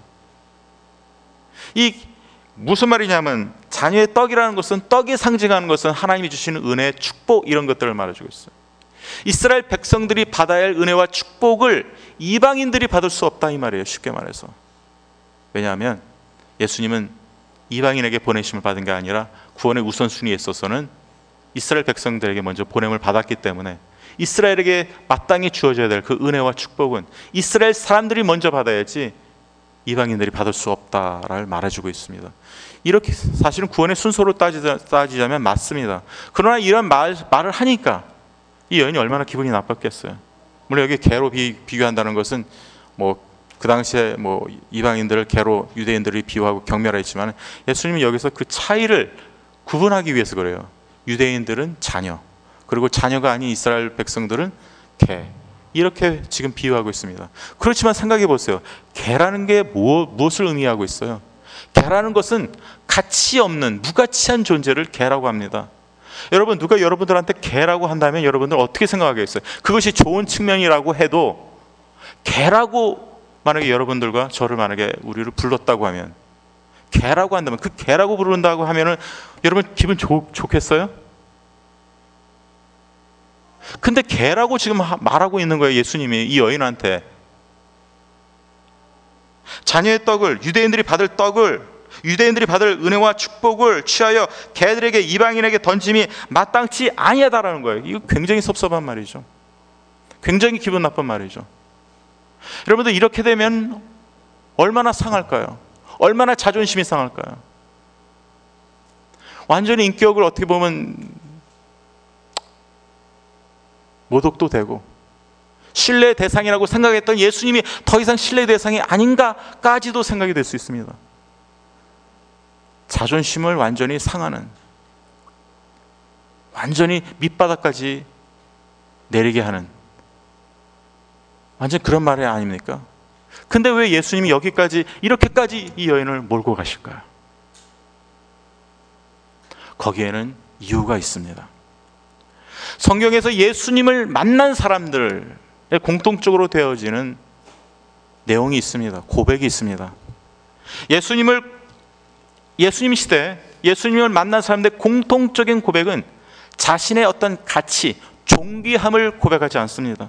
이 무슨 말이냐면, 자녀의 떡이라는 것은, 떡이 상징하는 것은 하나님이 주시는 은혜, 축복, 이런 것들을 말해주고 있어요. 이스라엘 백성들이 받아야 할 은혜와 축복을 이방인들이 받을 수 없다, 이 말이에요. 쉽게 말해서. 왜냐하면 예수님은 이방인에게 보내심을 받은 게 아니라 구원의 우선순위에 있어서는 이스라엘 백성들에게 먼저 보냄을 받았기 때문에 이스라엘에게 마땅히 주어져야 될 그 은혜와 축복은 이스라엘 사람들이 먼저 받아야지 이방인들이 받을 수 없다를 말해주고 있습니다. 이렇게 사실은 구원의 순서로 따지자, 따지자면 맞습니다. 그러나 이런 말, 말을 하니까 이 여인이 얼마나 기분이 나빴겠어요. 물론 여기 개로 비, 비교한다는 것은 뭐 그 당시에 뭐 이방인들을 개로 유대인들이 비유하고 경멸했지만 예수님이 여기서 그 차이를 구분하기 위해서 그래요. 유대인들은 자녀, 그리고 자녀가 아닌 이스라엘 백성들은 개, 이렇게 지금 비유하고 있습니다. 그렇지만 생각해 보세요. 개라는 게 무엇, 무엇을 의미하고 있어요? 개라는 것은 가치 없는 무가치한 존재를 개라고 합니다. 여러분, 누가 여러분들한테 개라고 한다면 여러분들 어떻게 생각하겠어요? 그것이 좋은 측면이라고 해도 개라고 만약에 여러분들과 저를 만약에 우리를 불렀다고 하면, 개라고 한다면, 그 개라고 부른다고 하면은 여러분 기분 좋, 좋겠어요? 근데 개라고 지금 말하고 있는 거예요. 예수님이 이 여인한테. 자녀의 떡을, 유대인들이 받을 떡을, 유대인들이 받을 은혜와 축복을 취하여 개들에게, 이방인에게 던짐이 마땅치 아니하다라는 거예요. 이거 굉장히 섭섭한 말이죠. 굉장히 기분 나쁜 말이죠. 여러분들, 이렇게 되면 얼마나 상할까요? 얼마나 자존심이 상할까요? 완전히 인격을 어떻게 보면 모독도 되고 신뢰의 대상이라고 생각했던 예수님이 더 이상 신뢰의 대상이 아닌가까지도 생각이 될 수 있습니다. 자존심을 완전히 상하는, 완전히 밑바닥까지 내리게 하는 완전 그런 말이 아닙니까? 근데 왜 예수님이 여기까지, 이렇게까지 이 여인을 몰고 가실까요? 거기에는 이유가 있습니다. 성경에서 예수님을 만난 사람들의 공통적으로 되어지는 내용이 있습니다. 고백이 있습니다. 예수님을, 예수님 시대 예수님을 만난 사람들의 공통적인 고백은 자신의 어떤 가치, 존귀함을 고백하지 않습니다.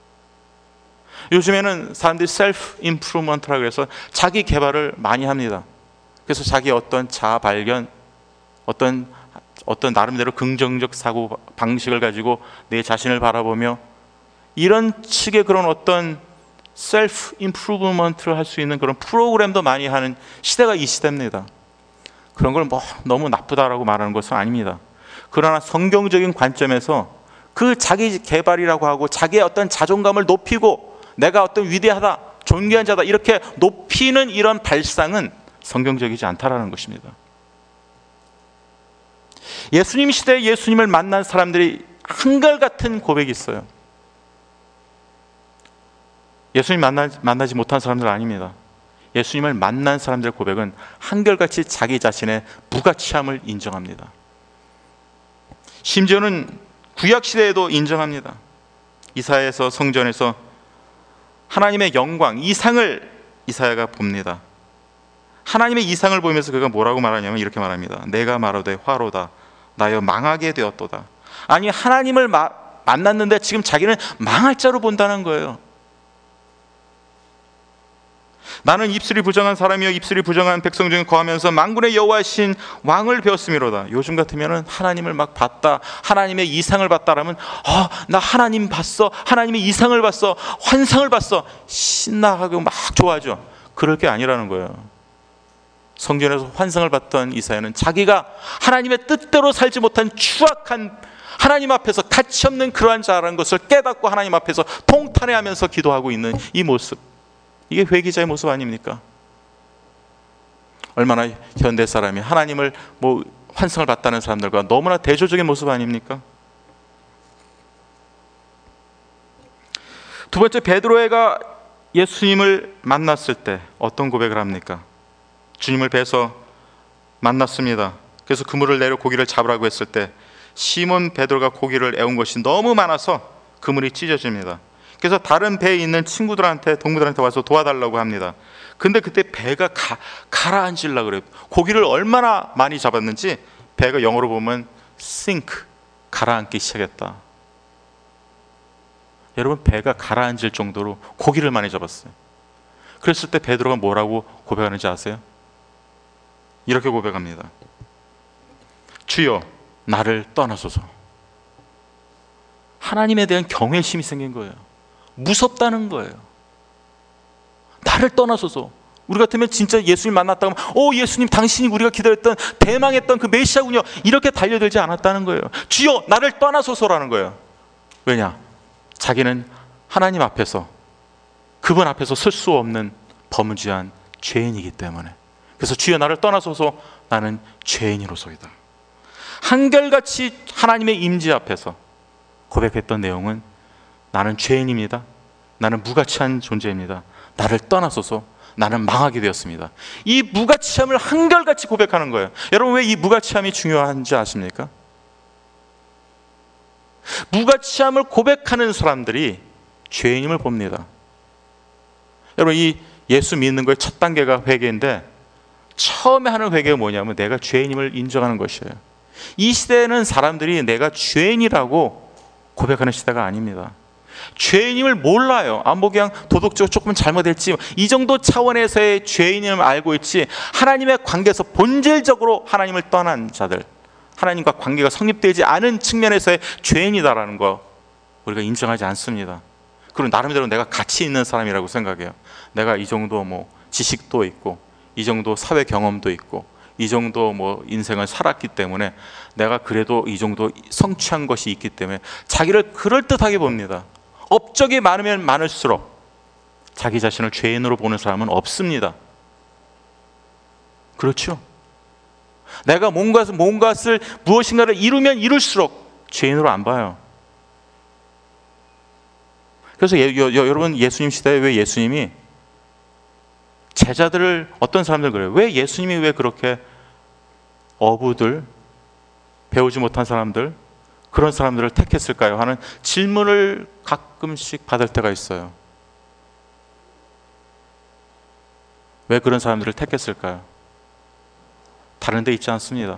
요즘에는 사람들이 셀프 임프루먼트라고 해서 자기 개발을 많이 합니다. 그래서 자기 어떤 자아 발견, 어떤 어떤 나름대로 긍정적 사고 방식을 가지고 내 자신을 바라보며 이런 측의 그런 어떤 셀프 임프루먼트를 할 수 있는 그런 프로그램도 많이 하는 시대가 이 시대입니다. 그런 걸 뭐 너무 나쁘다라고 말하는 것은 아닙니다. 그러나 성경적인 관점에서 그 자기 개발이라고 하고 자기의 어떤 자존감을 높이고 내가 어떤 위대하다, 존귀한 자다 이렇게 높이는 이런 발상은 성경적이지 않다라는 것입니다. 예수님 시대에 예수님을 만난 사람들이 한결같은 고백이 있어요. 예수님 만나, 만나지 못한 사람들은 아닙니다. 예수님을 만난 사람들의 고백은 한결같이 자기 자신의 무가치함을 인정합니다. 심지어는 구약 시대에도 인정합니다. 이사야에서, 성전에서 하나님의 영광, 이상을 이사야가 봅니다. 하나님의 이상을 보면서 그가 뭐라고 말하냐면 이렇게 말합니다. 내가 말하되 화로다 나여 망하게 되었도다. 아니, 하나님을 마, 만났는데 지금 자기는 망할 자로 본다는 거예요. 나는 입술이 부정한 사람이요 입술이 부정한 백성 중에 거하면서 만군의 여호와신 왕을 배웠음이로다. 요즘 같으면 하나님을 막 봤다, 하나님의 이상을 봤다라면 아, 나 하나님 봤어, 하나님의 이상을 봤어, 환상을 봤어, 신나하고 막 좋아하죠. 그럴 게 아니라는 거예요. 성전에서 환상을 봤던 이사야는 자기가 하나님의 뜻대로 살지 못한 추악한, 하나님 앞에서 가치 없는 그러한 자라는 것을 깨닫고 하나님 앞에서 통탄해하면서 기도하고 있는 이 모습, 이게 회개자의 모습 아닙니까? 얼마나 현대 사람이 하나님을 뭐 환상을 봤다는 사람들과 너무나 대조적인 모습 아닙니까? 두 번째, 베드로가 예수님을 만났을 때 어떤 고백을 합니까? 주님을 뵈서 만났습니다. 그래서 그물을 내려 고기를 잡으라고 했을 때 시몬 베드로가 고기를 애운 것이 너무 많아서 그물이 찢어집니다. 그래서 다른 배에 있는 친구들한테, 동무들한테 와서 도와달라고 합니다. 근데 그때 배가 가, 가라앉으려고 그래요. 고기를 얼마나 많이 잡았는지 배가 영어로 보면 sink, 가라앉기 시작했다. 여러분, 배가 가라앉을 정도로 고기를 많이 잡았어요. 그랬을 때 베드로가 뭐라고 고백하는지 아세요? 이렇게 고백합니다. 주여, 나를 떠나소서. 하나님에 대한 경외심이 생긴 거예요. 무섭다는 거예요. 나를 떠나소서. 우리 같으면 진짜 예수님 만났다고 하면 오, 예수님 당신이 우리가 기다렸던 대망했던 그 메시아군요, 이렇게 달려들지 않았다는 거예요. 주여, 나를 떠나소서라는 거예요. 왜냐? 자기는 하나님 앞에서, 그분 앞에서 설 수 없는 범죄한 죄인이기 때문에. 그래서 주여, 나를 떠나소서, 나는 죄인이로소이다. 한결같이 하나님의 임재 앞에서 고백했던 내용은 나는 죄인입니다. 나는 무가치한 존재입니다. 나를 떠나소서, 나는 망하게 되었습니다. 이 무가치함을 한결같이 고백하는 거예요. 여러분, 왜 이 무가치함이 중요한지 아십니까? 무가치함을 고백하는 사람들이 죄인임을 봅니다. 여러분, 이 예수 믿는 거의 첫 단계가 회개인데, 처음에 하는 회개가 뭐냐면 내가 죄인임을 인정하는 것이에요. 이 시대에는 사람들이 내가 죄인이라고 고백하는 시대가 아닙니다. 죄인임을 몰라요. 아, 뭐 그냥 도덕적으로 조금 잘못했지, 이 정도 차원에서의 죄인임을 알고 있지, 하나님의 관계에서 본질적으로 하나님을 떠난 자들, 하나님과 관계가 성립되지 않은 측면에서의 죄인이다라는 거 우리가 인정하지 않습니다. 그리고 나름대로 내가 가치 있는 사람이라고 생각해요. 내가 이 정도 뭐 지식도 있고, 이 정도 사회 경험도 있고, 이 정도 뭐 인생을 살았기 때문에 내가 그래도 이 정도 성취한 것이 있기 때문에 자기를 그럴듯하게 봅니다. 업적이 많으면 많을수록 자기 자신을 죄인으로 보는 사람은 없습니다. 그렇죠? 내가 뭔가, 뭔가를 무엇인가를 이루면 이룰수록 죄인으로 안 봐요. 그래서 예, 여, 여, 여러분, 예수님 시대에 왜 예수님이 제자들을, 어떤 사람들 그래요. 왜 예수님이 왜 그렇게 어부들, 배우지 못한 사람들, 그런 사람들을 택했을까요? 하는 질문을 가끔씩 받을 때가 있어요. 왜 그런 사람들을 택했을까요? 다른 데 있지 않습니다.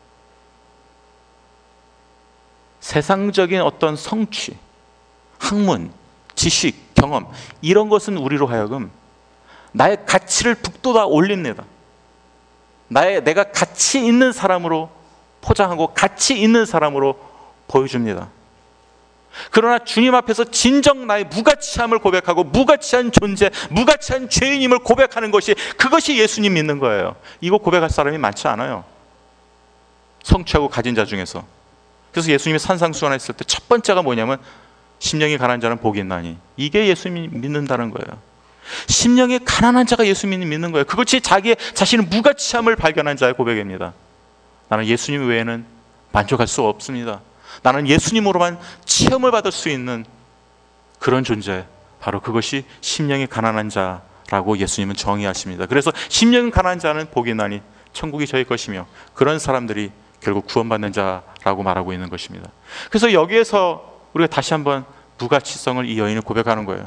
세상적인 어떤 성취, 학문, 지식, 경험, 이런 것은 우리로 하여금 나의 가치를 북돋아 올립니다. 나의, 내가 가치 있는 사람으로 포장하고 가치 있는 사람으로 보여줍니다. 그러나 주님 앞에서 진정 나의 무가치함을 고백하고 무가치한 존재, 무가치한 죄인임을 고백하는 것이, 그것이 예수님 믿는 거예요. 이거 고백할 사람이 많지 않아요. 성취하고 가진 자 중에서. 그래서 예수님이 산상수훈했을 때 첫 번째가 뭐냐면 심령이 가난한 자는 복이 있나니, 이게 예수님이 믿는다는 거예요. 심령이 가난한 자가 예수님이 믿는 거예요. 그것이 자기의 자신의 무가치함을 발견한 자의 고백입니다. 나는 예수님 외에는 만족할 수 없습니다. 나는 예수님으로만 체험을 받을 수 있는 그런 존재, 바로 그것이 심령이 가난한 자라고 예수님은 정의하십니다. 그래서 심령이 가난한 자는 복이 있나니 천국이 저희 것이며, 그런 사람들이 결국 구원받는 자라고 말하고 있는 것입니다. 그래서 여기에서 우리가 다시 한번 무가치성을 이 여인을 고백하는 거예요.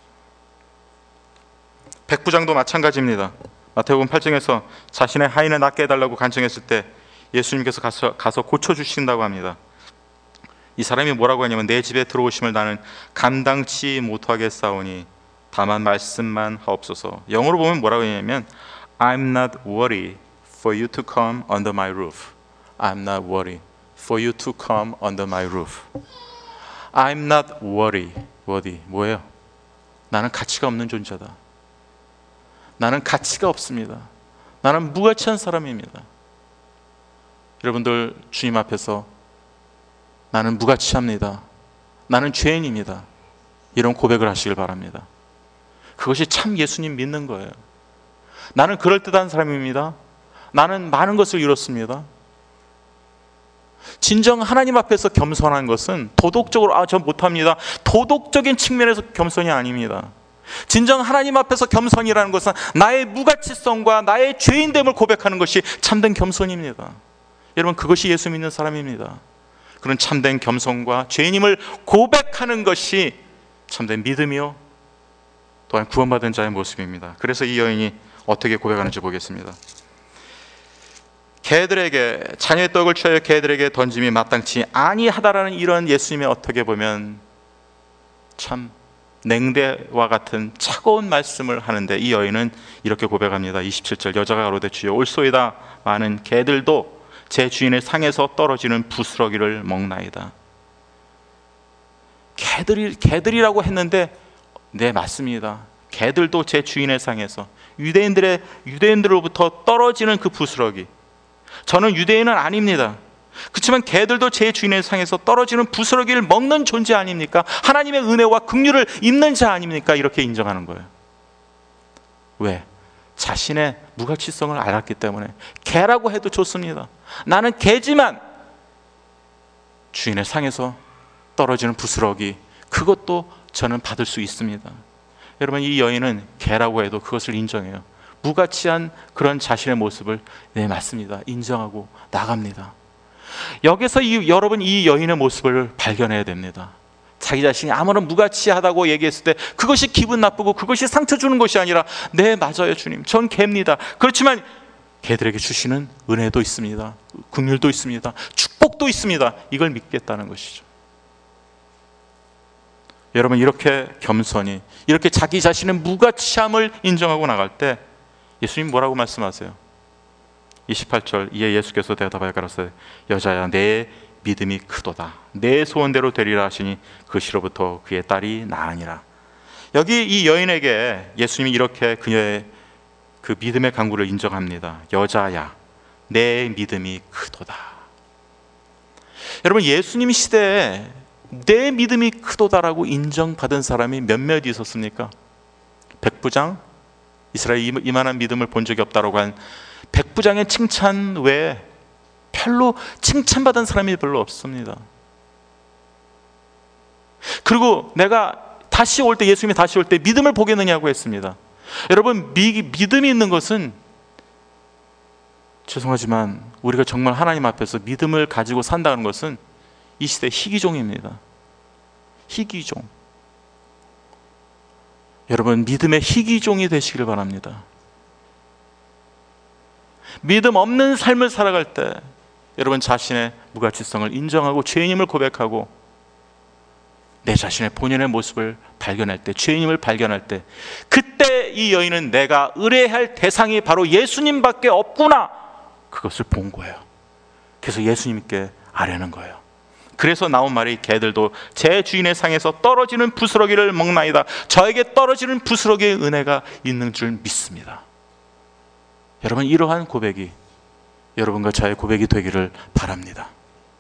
백부장도 마찬가지입니다. 마태복음 팔 장에서 자신의 하인을 낫게 해달라고 간청했을 때 예수님께서 가서, 가서 고쳐주신다고 합니다. 이 사람이 뭐라고 하냐면 내 집에 들어오심을 나는 감당치 못하겠사오니 다만 말씀만 하옵소서. 영어로 보면 뭐라고 하냐면 I'm not worried for you to come under my roof. I'm not worried for you to come under my roof. I'm not worried. worthy 뭐예요? 나는 가치가 없는 존재다. 나는 가치가 없습니다. 나는 무가치한 사람입니다. 여러분들 주님 앞에서 나는 무가치합니다. 나는 죄인입니다. 이런 고백을 하시길 바랍니다. 그것이 참 예수님 믿는 거예요. 나는 그럴듯한 사람입니다. 나는 많은 것을 이뤘습니다. 진정 하나님 앞에서 겸손한 것은 도덕적으로 아, 전 못합니다. 도덕적인 측면에서 겸손이 아닙니다. 진정 하나님 앞에서 겸손이라는 것은 나의 무가치성과 나의 죄인됨을 고백하는 것이 참된 겸손입니다. 여러분, 그것이 예수 믿는 사람입니다. 그런 참된 겸손과 죄인임을 고백하는 것이 참된 믿음이요 또한 구원받은 자의 모습입니다. 그래서 이 여인이 어떻게 고백하는지 보겠습니다. 개들에게 자녀의 떡을 취하여 개들에게 던짐이 마땅치 아니하다라는 이런 예수님의 어떻게 보면 참 냉대와 같은 차가운 말씀을 하는데, 이 여인은 이렇게 고백합니다. 이십칠 절, 여자가 가로되 주여 올소이다. 많은 개들도 제 주인의 상에서 떨어지는 부스러기를 먹나이다. 개들이, 개들이라고 했는데 네, 맞습니다. 개들도 제 주인의 상에서, 유대인들의 유대인들로부터 떨어지는 그 부스러기. 저는 유대인은 아닙니다. 그렇지만 개들도 제 주인의 상에서 떨어지는 부스러기를 먹는 존재 아닙니까? 하나님의 은혜와 긍휼을 입는 자 아닙니까? 이렇게 인정하는 거예요. 왜? 자신의 무가치성을 알았기 때문에. 개라고 해도 좋습니다. 나는 개지만 주인의 상에서 떨어지는 부스러기, 그것도 저는 받을 수 있습니다. 여러분, 이 여인은 개라고 해도 그것을 인정해요. 무가치한 그런 자신의 모습을 네, 맞습니다. 인정하고 나갑니다. 여기서 이, 여러분 이 여인의 모습을 발견해야 됩니다. 자기 자신이 아무런 무가치하다고 얘기했을 때 그것이 기분 나쁘고 그것이 상처 주는 것이 아니라 네, 맞아요 주님, 전 개입니다. 그렇지만 개들에게 주시는 은혜도 있습니다. 긍휼도 있습니다. 축복도 있습니다. 이걸 믿겠다는 것이죠. 여러분, 이렇게 겸손히, 이렇게 자기 자신의 무가치함을 인정하고 나갈 때 예수님 뭐라고 말씀하세요? 이십팔 절, 이에 예수께서 대답하여 가로되 여자야, 내 믿음이 크도다. 내 소원대로 되리라 하시니 그 시로부터 그의 딸이 나으니라. 여기 이 여인에게 예수님이 이렇게 그녀의 그 믿음의 간구를 인정합니다. 여자야, 내 믿음이 크도다. 여러분, 예수님 시대에 내 믿음이 크도다라고 인정받은 사람이 몇몇 있었습니까? 백부장? 이스라엘이 이만한 믿음을 본 적이 없다라고 한 백부장의 칭찬 외에 별로 칭찬받은 사람이 별로 없습니다. 그리고 내가 다시 올 때, 예수님이 다시 올 때 믿음을 보겠느냐고 했습니다. 여러분, 미, 믿음이 있는 것은, 죄송하지만 우리가 정말 하나님 앞에서 믿음을 가지고 산다는 것은 이 시대 희귀종입니다. 희귀종. 여러분, 믿음의 희귀종이 되시길 바랍니다. 믿음 없는 삶을 살아갈 때 여러분 자신의 무가치성을 인정하고 죄인임을 고백하고 내 자신의 본연의 모습을 발견할 때, 죄인임을 발견할 때, 그때 이 여인은 내가 의뢰할 대상이 바로 예수님밖에 없구나, 그것을 본 거예요. 그래서 예수님께 아뢰는 거예요. 그래서 나온 말이 개들도 제 주인의 상에서 떨어지는 부스러기를 먹나이다. 저에게 떨어지는 부스러기의 은혜가 있는 줄 믿습니다. 여러분, 이러한 고백이 여러분과 저의 고백이 되기를 바랍니다.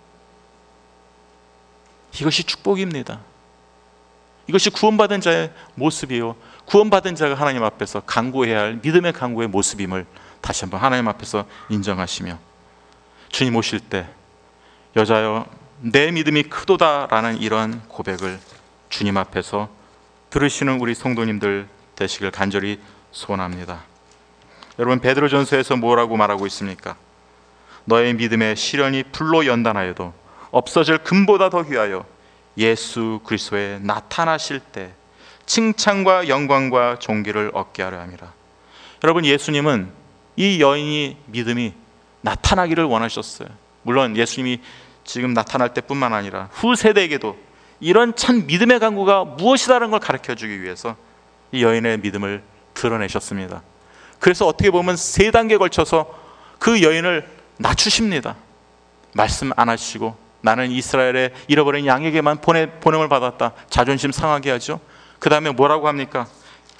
이것이 축복입니다. 이것이 구원받은 자의 모습이요, 구원받은 자가 하나님 앞에서 간구해야 할 믿음의 간구의 모습임을 다시 한번 하나님 앞에서 인정하시며, 주님 오실 때 여자여 내 믿음이 크도다라는 이런 고백을 주님 앞에서 들으시는 우리 성도님들 되시길 간절히 소원합니다. 여러분, 베드로전서에서 뭐라고 말하고 있습니까? 너의 믿음의 시련이 불로 연단하여도 없어질 금보다 더 귀하여 예수 그리스도에 나타나실 때 칭찬과 영광과 존귀를 얻게 하려 함이라. 여러분, 예수님은 이 여인이 믿음이 나타나기를 원하셨어요. 물론 예수님이 지금 나타날 때뿐만 아니라 후세대에게도 이런 참 믿음의 간구가 무엇이다라는 걸 가르쳐주기 위해서 이 여인의 믿음을 드러내셨습니다. 그래서 어떻게 보면 세 단계에 걸쳐서 그 여인을 낮추십니다. 말씀 안 하시고 나는 이스라엘의 잃어버린 양에게만 보내, 보냄을 받았다. 자존심 상하게 하죠. 그 다음에 뭐라고 합니까?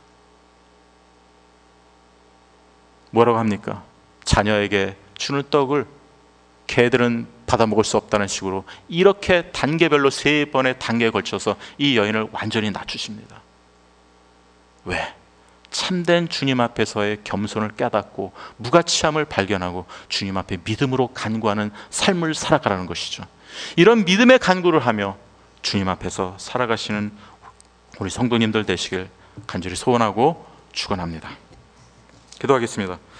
뭐라고 합니까? 자녀에게 주는 떡을 개들은 받아 먹을 수 없다는 식으로 이렇게 단계별로 세 번의 단계에 걸쳐서 이 여인을 완전히 낮추십니다. 왜? 참된 주님 앞에서의 겸손을 깨닫고 무가치함을 발견하고 주님 앞에 믿음으로 간구하는 삶을 살아가라는 것이죠. 이런 믿음의 간구를 하며 주님 앞에서 살아가시는 우리 성도님들 되시길 간절히 소원하고 축원합니다. 기도하겠습니다.